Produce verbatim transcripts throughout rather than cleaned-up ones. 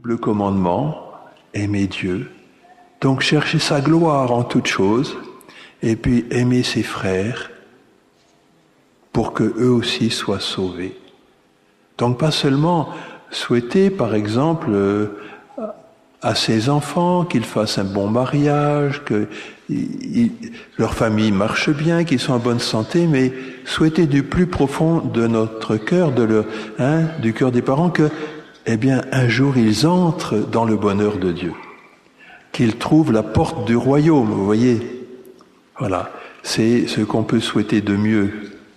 le commandement, aimer Dieu, donc chercher sa gloire en toutes choses, et puis aimer ses frères pour que eux aussi soient sauvés. Donc pas seulement souhaiter, par exemple, euh, à ses enfants qu'ils fassent un bon mariage, que ils, leur famille marche bien, qu'ils soient en bonne santé, mais souhaiter du plus profond de notre cœur, de le, hein, du cœur des parents, que, eh bien, un jour ils entrent dans le bonheur de Dieu, qu'ils trouvent la porte du royaume, vous voyez. Voilà, c'est ce qu'on peut souhaiter de mieux.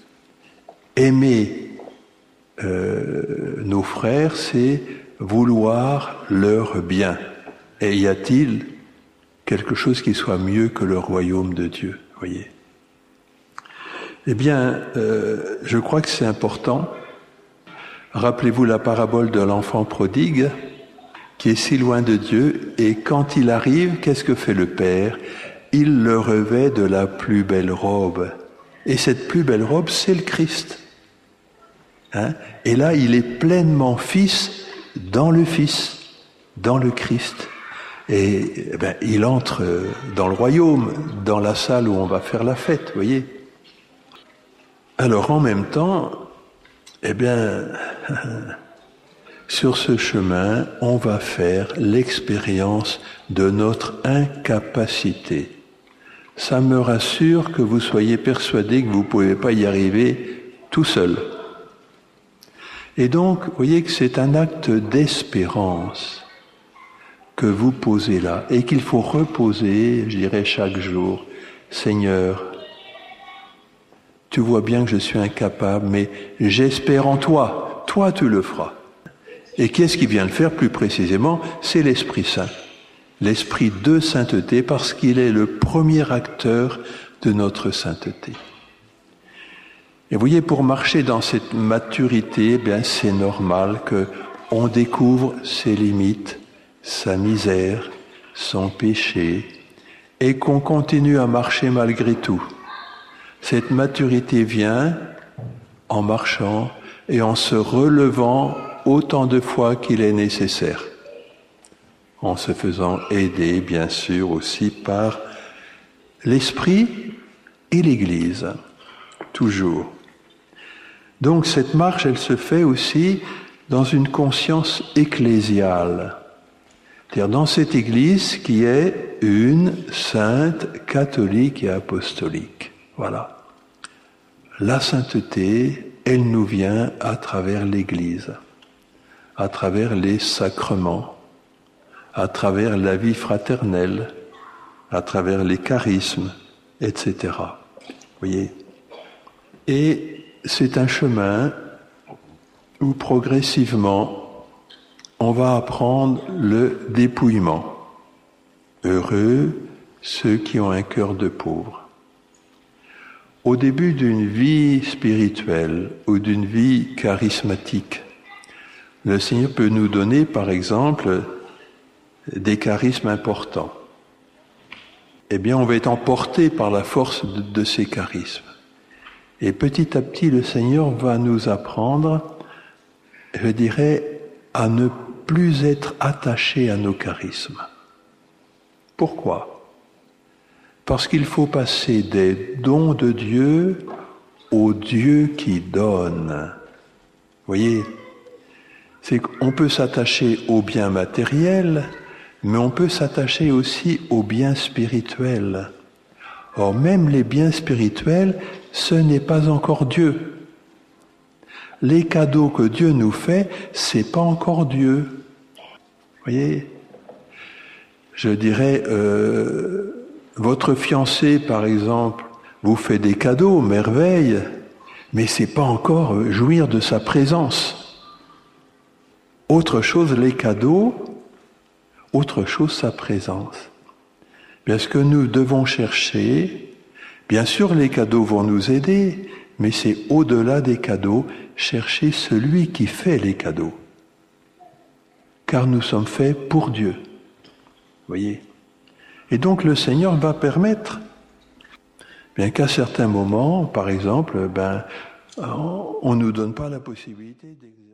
Aimer euh, nos frères, c'est vouloir leur bien. Et y a-t-il quelque chose qui soit mieux que le royaume de Dieu, voyez? Eh bien, euh, je crois que c'est important. Rappelez-vous la parabole de l'enfant prodigue, qui est si loin de Dieu, et quand il arrive, qu'est-ce que fait le Père? Il le revêt de la plus belle robe. Et cette plus belle robe, c'est le Christ. Hein? Et là, il est pleinement fils dans le Fils, dans le Christ. Et eh ben, il entre dans le royaume, dans la salle où on va faire la fête, vous voyez. Alors en même temps, eh bien, sur ce chemin, on va faire l'expérience de notre incapacité. Ça me rassure que vous soyez persuadés que vous ne pouvez pas y arriver tout seul. Et donc, vous voyez que c'est un acte d'espérance que vous posez là, et qu'il faut reposer, je dirais, chaque jour. Seigneur, tu vois bien que je suis incapable, mais j'espère en toi. Toi, tu le feras. Et qui est-ce qui vient le faire plus précisément? C'est l'Esprit Saint. L'Esprit de sainteté, parce qu'il est le premier acteur de notre sainteté. Et vous voyez, pour marcher dans cette maturité, eh bien, c'est normal qu'on découvre ses limites, sa misère, son péché, et qu'on continue à marcher malgré tout. Cette maturité vient en marchant et en se relevant autant de fois qu'il est nécessaire, en se faisant aider, bien sûr, aussi par l'Esprit et l'Église, toujours. Donc cette marche, elle se fait aussi dans une conscience ecclésiale, c'est-à-dire dans cette Église qui est une sainte, catholique et apostolique. Voilà. La sainteté, elle nous vient à travers l'Église, à travers les sacrements, à travers la vie fraternelle, à travers les charismes, et cetera. Vous voyez? Et c'est un chemin où progressivement on va apprendre le dépouillement. Heureux ceux qui ont un cœur de pauvre. Au début d'une vie spirituelle ou d'une vie charismatique, le Seigneur peut nous donner, par exemple, des charismes importants. Eh bien, on va être emporté par la force de, de ces charismes. Et petit à petit, le Seigneur va nous apprendre, je dirais, à ne plus être attaché à nos charismes. Pourquoi? Parce qu'il faut passer des dons de Dieu au Dieu qui donne. Vous voyez, c'est qu'on peut s'attacher aux biens matériels, mais on peut s'attacher aussi aux biens spirituels. Or, même les biens spirituels, ce n'est pas encore Dieu. Les cadeaux que Dieu nous fait, c'est pas encore Dieu. Vous voyez? Je dirais, euh, votre fiancé, par exemple, vous fait des cadeaux, merveille, mais c'est pas encore jouir de sa présence. Autre chose, les cadeaux, autre chose, sa présence. Bien, ce que nous devons chercher, bien sûr, les cadeaux vont nous aider, mais c'est au-delà des cadeaux, chercher celui qui fait les cadeaux. Car nous sommes faits pour Dieu. Vous voyez? Et donc le Seigneur va permettre, bien qu'à certains moments, par exemple, ben, on ne nous donne pas la possibilité d'exercer.